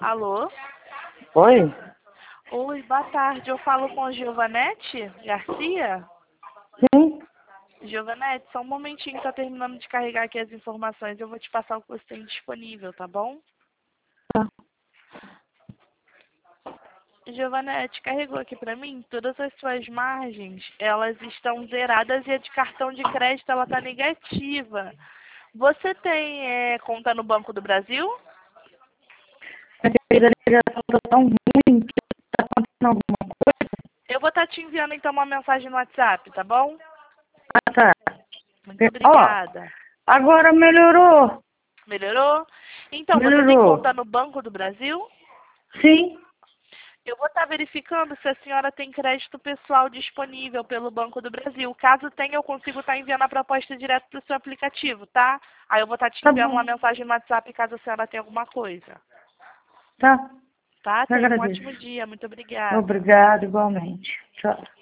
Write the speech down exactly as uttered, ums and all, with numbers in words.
Alô? Oi? Oi, boa tarde. Eu falo com a Giovanete Garcia? Sim? Giovanete, só um momentinho, tá terminando de carregar aqui as informações. Eu vou te passar o que você tem disponível, tá bom? Tá. Giovanete, carregou aqui pra mim? Todas as suas margens, elas estão zeradas e a de cartão de crédito, ela tá negativa. Você tem é, conta no Banco do Brasil? Minha querida, a ligação tá tão ruim que tá acontecendo alguma coisa. Eu vou estar te enviando então uma mensagem no WhatsApp, tá bom? Ah, tá. Muito Ó, obrigada. agora melhorou. Melhorou? Então, você tem Melhorou. conta no Banco do Brasil? Sim. Eu vou estar verificando se a senhora tem crédito pessoal disponível pelo Banco do Brasil. Caso tenha, eu consigo estar enviando a proposta direto para o seu aplicativo, tá? Aí eu vou estar te Tá enviando uma bom. mensagem no WhatsApp caso a senhora tenha alguma coisa. Tá. Tá? Eu Tenha um agradeço. ótimo dia. Muito obrigada. Obrigada, igualmente. Tchau.